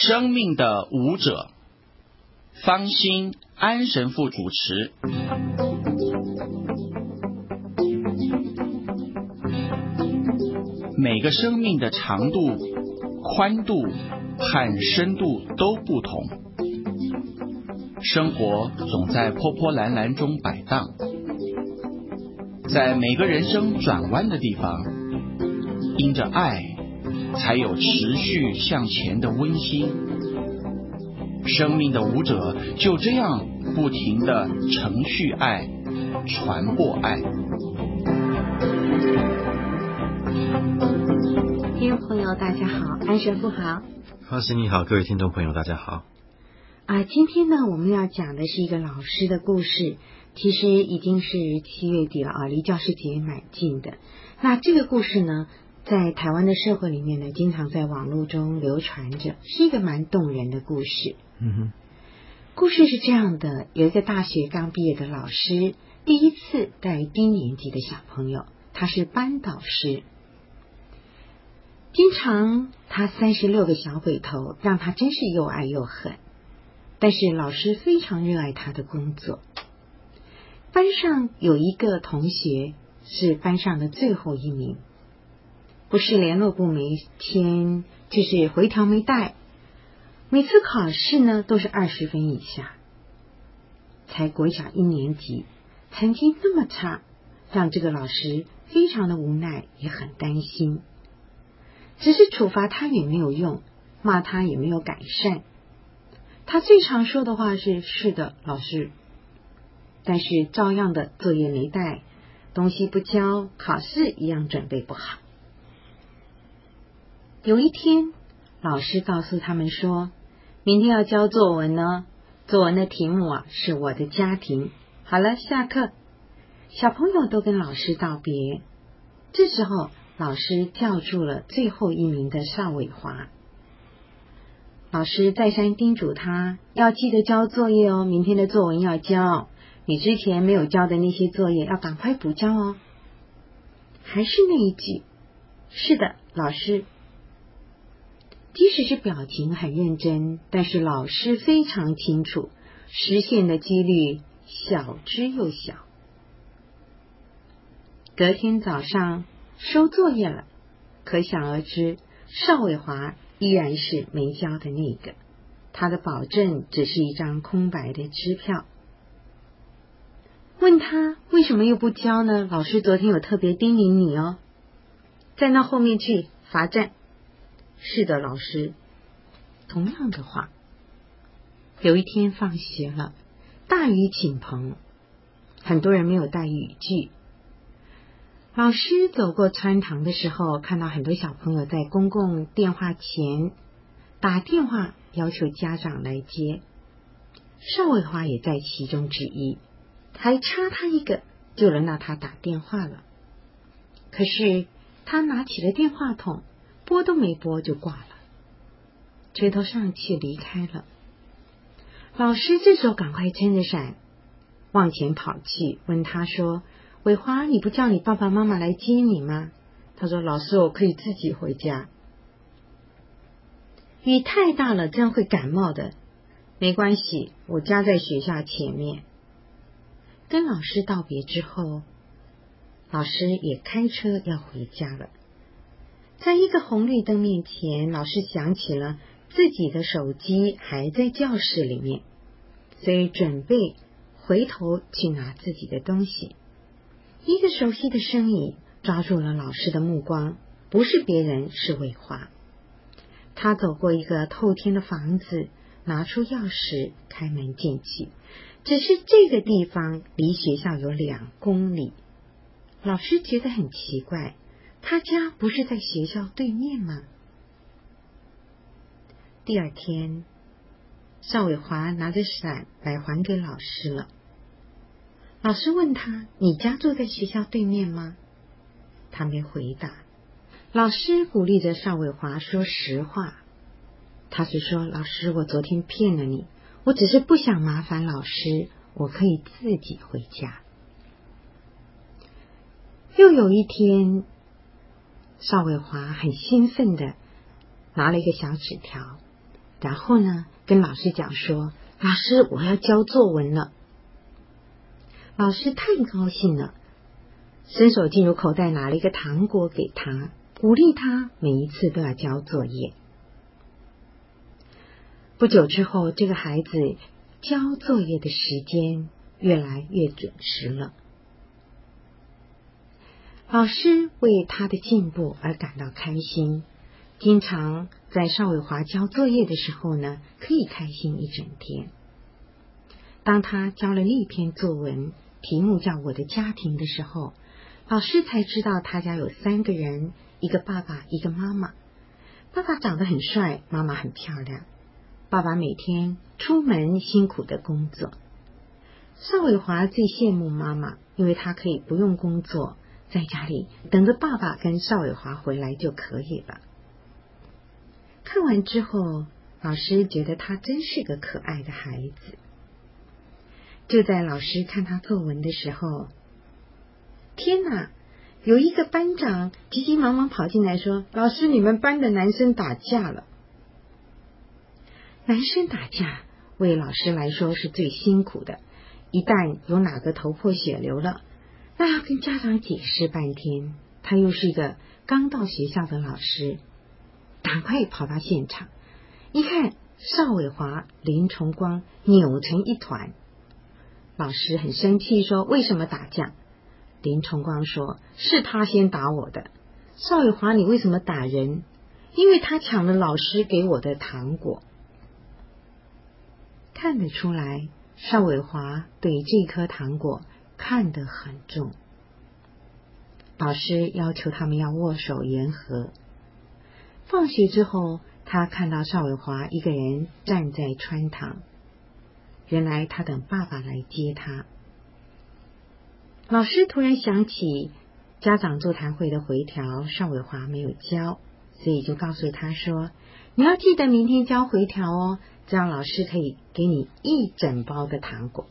生命的舞者，方心安神父主持。每个生命的长度、宽度和深度都不同，生活总在波波澜澜中摆荡，在每个人生转弯的地方，因着爱，才有持续向前的温馨。生命的舞者就这样不停地承续爱，传播爱。 听众朋友大家好，安神父好。 方心你好，各位听众朋友大家好。 今天呢我们要讲的是一个老师的故事，其实已经是7月底了离教师节蛮近的。那这个故事呢在台湾的社会里面呢经常在网络中流传着，是一个蛮动人的故事。故事是这样的，有一个大学刚毕业的老师，第一次带低年级的小朋友，他是班导师。经常他36个小鬼头，让他真是又爱又恨。但是老师非常热爱他的工作。班上有一个同学是班上的最后一名，不是联络簿没签，就是回条没带，每次考试呢都是20分以下。才国小1年级，成绩那么差，让这个老师非常的无奈，也很担心。只是处罚他也没有用，骂他也没有改善。他最常说的话是：是的，老师。但是照样的作业没带，东西不交，考试一样准备不好。有一天，老师告诉他们说，明天要交作文呢，作文的题目是我的家庭。好了，下课。小朋友都跟老师道别。这时候老师叫住了最后一名的邵伟华。老师再三叮嘱他要记得交作业哦，明天的作文要交，你之前没有交的那些作业要赶快补交哦。还是那一句，是的，老师。即使是表情很认真，但是老师非常清楚，实现的几率小之又小。隔天早上收作业了，可想而知，邵伟华依然是没交的那个，他的保证只是一张空白的支票。问他为什么又不交呢？老师昨天有特别叮咛你哦，在那后面去罚站。是的，老师。同样的话。有一天放学了，大雨倾盆，很多人没有带雨具。老师走过穿堂的时候，看到很多小朋友在公共电话前打电话要求家长来接，邵伟华也在其中之一，还差他一个就轮到他打电话了。可是他拿起了电话筒，拨都没拨就挂了，垂头丧气离开了。老师这时候赶快撑着伞往前跑去，问他说，伟华，你不叫你爸爸妈妈来接你吗？他说，老师，我可以自己回家。雨太大了，这样会感冒的。没关系，我家在学校前面。跟老师道别之后，老师也开车要回家了。在一个红绿灯面前，老师想起了自己的手机还在教室里面，所以准备回头去拿自己的东西。一个熟悉的身影抓住了老师的目光，不是别人，是伟华。他走过一个透天的房子，拿出钥匙开门进去。只是这个地方离学校有2公里。老师觉得很奇怪，他家不是在学校对面吗？第二天，邵伟华拿着伞来还给老师了。老师问他，你家住在学校对面吗？他没回答。老师鼓励着邵伟华说实话。他是说，老师，我昨天骗了你，我只是不想麻烦老师，我可以自己回家。又有一天，邵伟华很兴奋的拿了一个小纸条， 然后呢，跟老师讲说，老师，我要交作文了。老师太高兴了，伸手进入口袋拿了一个糖果给他，鼓励他每一次都要交作业。不久之后，这个孩子交作业的时间越来越准时了。老师为他的进步而感到开心，经常在邵伟华交作业的时候呢，可以开心一整天。当他交了一篇作文，题目叫《我的家庭》的时候，老师才知道他家有3个人，一个爸爸，一个妈妈。爸爸长得很帅，妈妈很漂亮。爸爸每天出门辛苦的工作。邵伟华最羡慕妈妈，因为他可以不用工作，在家里等着爸爸跟邵伟华回来就可以了。看完之后，老师觉得他真是个可爱的孩子。就在老师看他作文的时候，天哪！有一个班长急急忙忙跑进来说，老师，你们班的男生打架了。男生打架为老师来说是最辛苦的，一旦有哪个头破血流了，那要跟家长解释半天。他又是一个刚到学校的老师，赶快跑到现场，一看邵伟华、林崇光扭成一团。老师很生气说，为什么打架？林崇光说，是他先打我的。邵伟华，你为什么打人？因为他抢了老师给我的糖果。看得出来，邵伟华对这颗糖果看得很重。老师要求他们要握手言和。放学之后，他看到邵伟华一个人站在穿堂，原来他等爸爸来接他。老师突然想起家长座谈会的回条，邵伟华没有交，所以就告诉他说，你要记得明天交回条哦，这样老师可以给你1整包的糖果。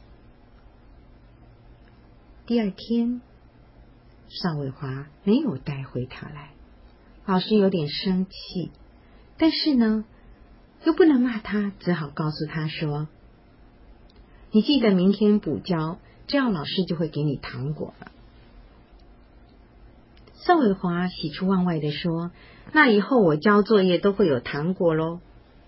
第二天，邵伟华没有带回条来，老师有点生气，但是呢，又不能骂他，只好告诉他说，你记得明天补交，这样老师就会给你糖果了。邵伟华喜出望外地说，那以后我交作业都会有糖果咯。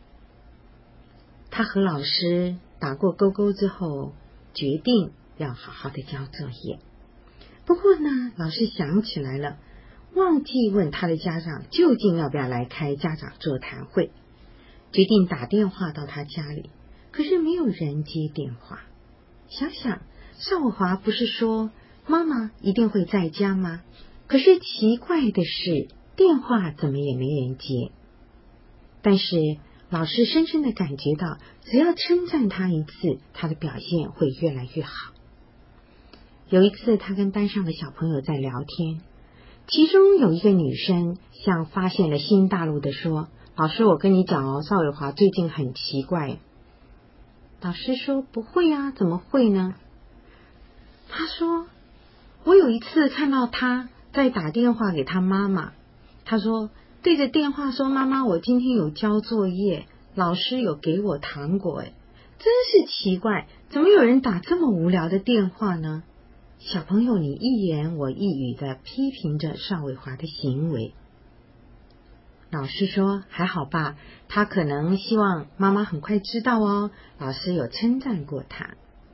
他和老师打过勾勾之后，决定要好好的交作业。不过呢，老师想起来了，忘记问他的家长究竟要不要来开家长座谈会，决定打电话到他家里，可是没有人接电话。想想邵伟华不是说妈妈一定会在家吗？可是奇怪的是，电话怎么也没人接。但是老师深深的感觉到，只要称赞他一次，他的表现会越来越好。有一次，他跟班上的小朋友在聊天，其中有一个女生像发现了新大陆的说，老师，我跟你讲哦，邵伟华最近很奇怪。老师说，不会啊，怎么会呢？他说，我有一次看到他在打电话给他妈妈，他说对着电话说，妈妈，我今天有交作业，老师有给我糖果，真是奇怪，怎么有人打这么无聊的电话呢？小朋友你一言我一语的批评着邵伟华的行为。老师说，还好吧，他可能希望妈妈很快知道哦，老师有称赞过他。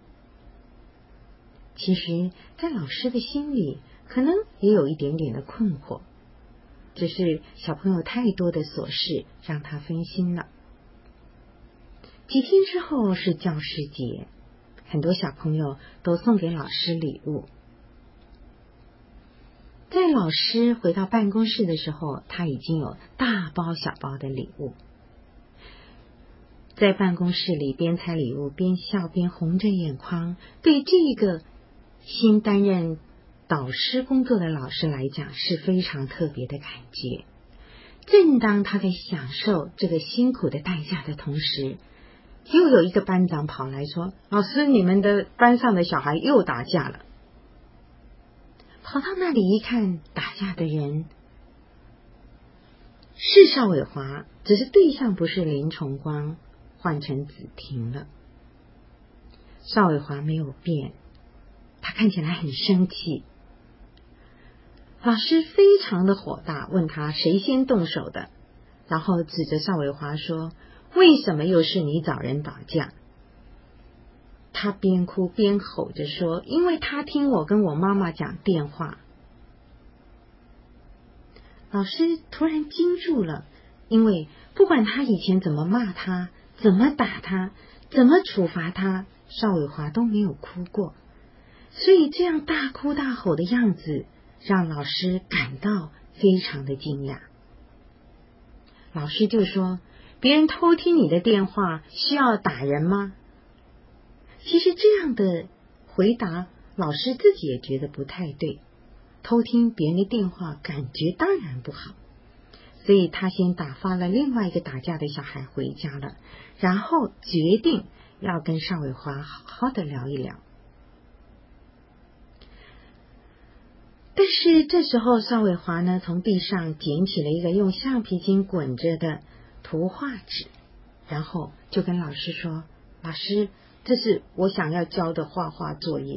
其实在老师的心里可能也有一点点的困惑，只是小朋友太多的琐事让他分心了。几天之后是教师节，很多小朋友都送给老师礼物。在老师回到办公室的时候，他已经有大包小包的礼物。在办公室里边拆礼物边笑边红着眼眶，对这个新担任导师工作的老师来讲是非常特别的感觉。正当他在享受这个辛苦的代价的同时，又有一个班长跑来说，老师，你们的班上的小孩又打架了。跑到那里一看，打架的人是邵伟华，只是对象不是林崇光，换成子婷了。邵伟华没有变，他看起来很生气。老师非常的火大，问他谁先动手的，然后指着邵伟华说：为什么又是你找人打架？他边哭边吼着说：因为他听我跟我妈妈讲电话。老师突然惊住了，因为不管他以前怎么骂他，怎么打他，怎么处罚他，邵伟华都没有哭过，所以这样大哭大吼的样子让老师感到非常的惊讶。老师就说：别人偷听你的电话需要打人吗？其实这样的回答老师自己也觉得不太对，偷听别人的电话感觉当然不好，所以他先打发了另外一个打架的小孩回家了，然后决定要跟邵伟华好好的聊一聊。但是这时候邵伟华呢，从地上捡起了一个用橡皮筋滚着的图画纸，然后就跟老师说：老师，这是我想要交的画画作业。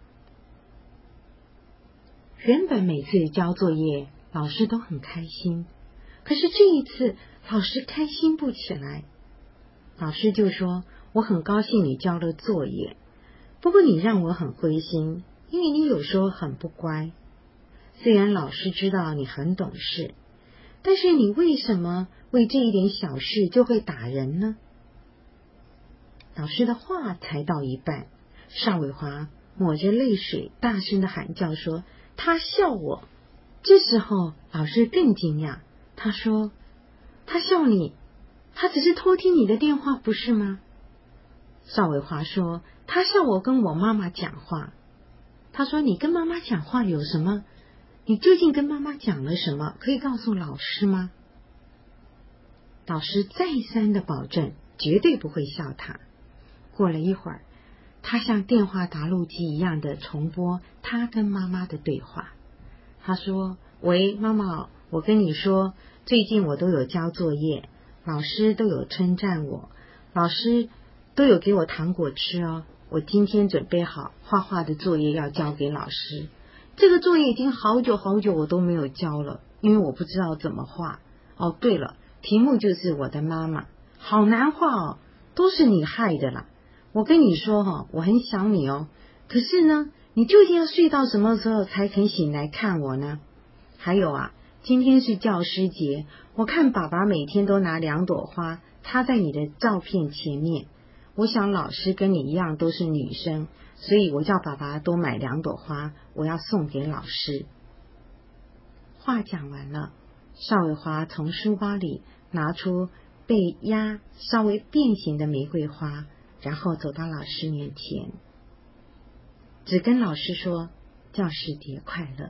原本每次交作业老师都很开心，可是这一次老师开心不起来。老师就说：我很高兴你交了作业，不过你让我很灰心，因为你有时候很不乖。虽然老师知道你很懂事，但是你为什么为这一点小事就会打人呢？老师的话才到一半，邵伟华抹着泪水大声的喊叫说：他笑我。这时候老师更惊讶，他说：他笑你，他只是偷听你的电话不是吗？邵伟华说：他笑我跟我妈妈讲话。他说：你跟妈妈讲话有什么？你究竟跟妈妈讲了什么？可以告诉老师吗？老师再三的保证绝对不会笑他。过了一会儿，他像电话答录机一样的重播他跟妈妈的对话。他说：喂，妈妈，我跟你说，最近我都有交作业，老师都有称赞我，老师都有给我糖果吃哦。我今天准备好画画的作业要交给老师，这个作业已经好久好久我都没有交了，因为我不知道怎么画。哦，对了，题目就是我的妈妈，好难画哦，都是你害的啦。我跟你说我很想你哦，可是呢，你究竟要睡到什么时候才肯醒来看我呢？还有啊，今天是教师节，我看爸爸每天都拿2朵花插在你的照片前面，我想老师跟你一样都是女生，所以我叫爸爸多买2朵花，我要送给老师。话讲完了，邵伟华从书包里拿出被压稍微变形的玫瑰花，然后走到老师面前，只跟老师说：教师节快乐。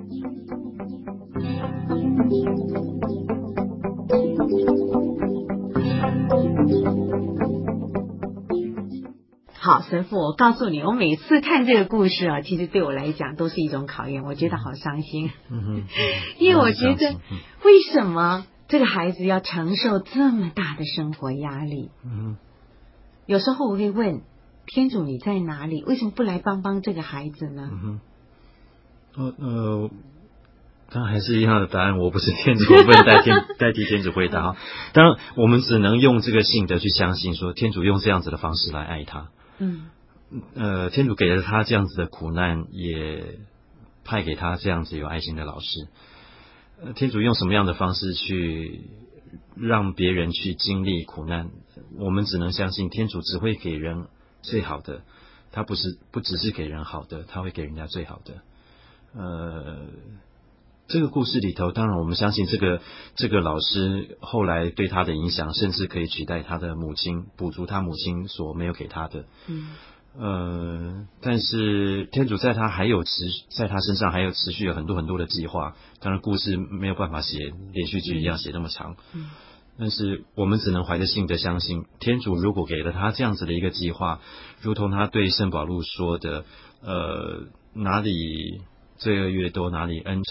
好，神父，我告诉你，我每次看这个故事啊，其实对我来讲都是一种考验，我觉得好伤心。因为我觉得为什么这个孩子要承受这么大的生活压力？有时候我会问天主，你在哪里？为什么不来帮帮这个孩子呢？ 当然还是一样的答案，我不是天主，我不能代替天主回答。当然我们只能用这个信德去相信说天主用这样子的方式来爱他。天主给了他这样子的苦难，也派给他这样子有爱心的老师。天主用什么样的方式去让别人去经历苦难，我们只能相信天主只会给人最好的，他不只是给人好的，他会给人家最好的。这个故事里头，当然我们相信这个老师后来对他的影响，甚至可以取代他的母亲，补足他母亲所没有给他的。但是天主在他身上还有持续有很多很多的计划，当然故事没有办法写连续剧一样写那么长。但是我们只能怀着信德相信，天主如果给了他这样子的一个计划，如同他对圣保禄说的，哪里罪恶越多，哪里恩宠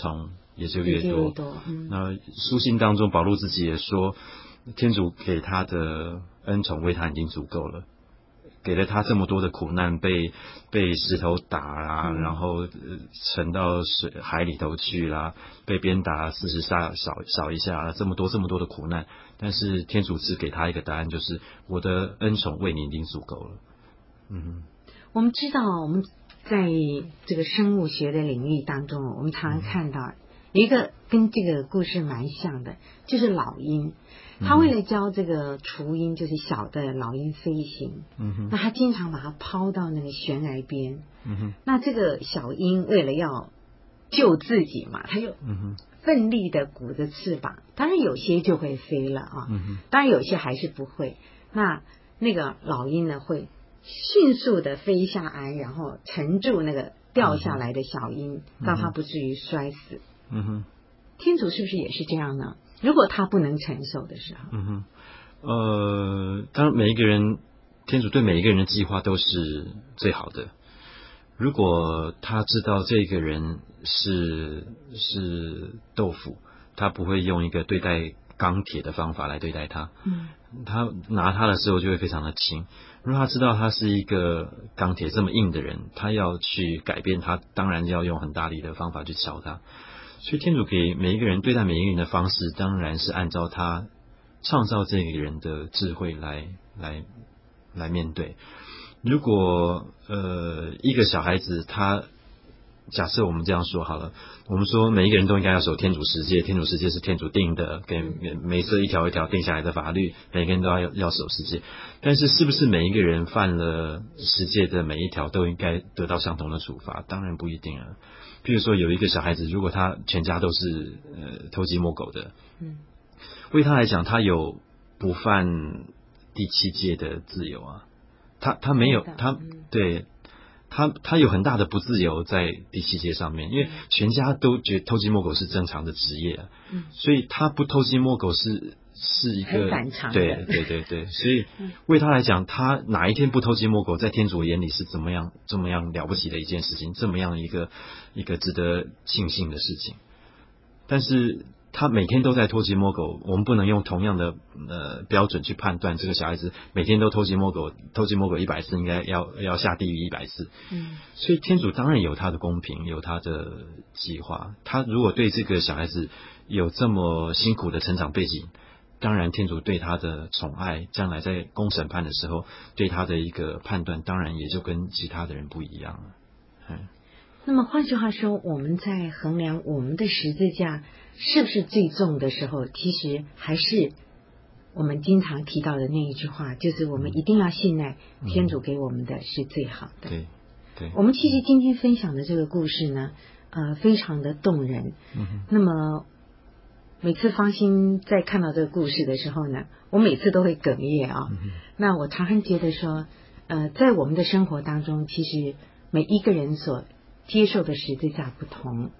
也就越多。那书信当中，保罗自己也说，天主给他的恩宠为他已经足够了，给了他这么多的苦难，被石头打啦，然后沉到海里头去啦，被鞭打40下少一下，这么多的苦难，但是天主只给他一个答案，就是我的恩宠为你已经足够了。 我们知道，我们在这个生物学的领域当中，我们常常看到有一个跟这个故事蛮像的，就是老鹰。他为了教这个雏鹰，就是小的老鹰飞行，那他经常把它抛到那个悬崖边。那这个小鹰为了要救自己嘛，他就奋力的鼓着翅膀，当然有些就会飞了啊，当然有些还是不会。那个老鹰呢，会迅速的飞下岸，然后沉住那个掉下来的小鹰，让它不至于摔死。天主是不是也是这样呢？如果他不能承受的时候， 当然每一个人，天主对每一个人的计划都是最好的。如果他知道这个人是豆腐，他不会用一个对待钢铁的方法来对待他。他拿他的时候就会非常的轻。如果他知道他是一个钢铁这么硬的人，他要去改变他，当然要用很大力的方法去敲他。所以天主给每一个人对待每一个人的方式，当然是按照他创造这个人的智慧来面对。如果一个小孩子，他假设我们这样说好了，我们说每一个人都应该要守天主十诫，天主十诫是天主定的，给每色一条一条定下来的法律，每个人都要守十诫。但是是不是每一个人犯了十诫的每一条都应该得到相同的处罚？当然不一定啊。譬如说有一个小孩子，如果他全家都是偷鸡摸狗的，为他来讲，他有不犯第7诫的自由啊。他没有，对他有很大的不自由在第7诫上面，因为全家都觉得偷鸡摸狗是正常的职业，所以他不偷鸡摸狗是一个很反常的， 对，所以为他来讲，他哪一天不偷鸡摸狗，在天主眼里是这么样了不起的一件事情，这么样一个值得庆幸的事情。但是他每天都在偷鸡摸狗，我们不能用同样的标准去判断这个小孩子每天都偷鸡摸狗100次，应该要下地狱100次。所以天主当然有他的公平，有他的计划。他如果对这个小孩子有这么辛苦的成长背景，当然天主对他的宠爱，将来在公审判的时候对他的一个判断，当然也就跟其他的人不一样了。 那么换句话说，我们在衡量我们的十字架是不是最重的时候，其实还是我们经常提到的那一句话，就是我们一定要信赖天主给我们的是最好的。 对， 我们其实今天分享的这个故事呢，非常的动人。那么每次芳心在看到这个故事的时候呢，我每次都会哽咽啊。那我常常觉得说，在我们的生活当中，其实每一个人所接受的十字架不同。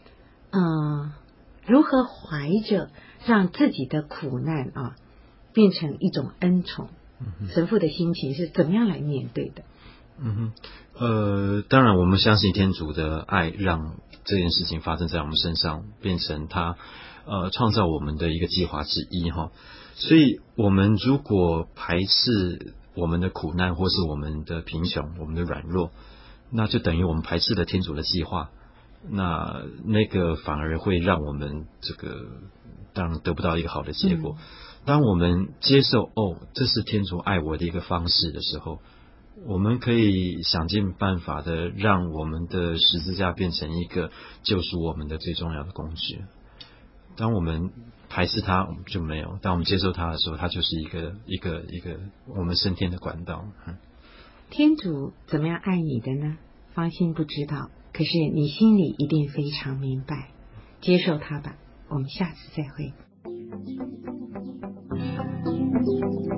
如何怀着让自己的苦难变成一种恩宠，神父的心情是怎么样来面对的？ 当然我们相信天主的爱，让这件事情发生在我们身上，变成他创造我们的一个计划之一哈。所以我们如果排斥我们的苦难，或是我们的贫穷，我们的软弱，那就等于我们排斥了天主的计划，那个反而会让我们当然得不到一个好的结果。当我们接受这是天主爱我的一个方式的时候，我们可以想尽办法的让我们的十字架变成一个救赎我们的最重要的工具。当我们排斥它，我们就没有；当我们接受它的时候，它就是一个我们升天的管道。 天主怎么样爱你的呢？芳心不知道，可是你心里一定非常明白。接受它吧，我们下次再会。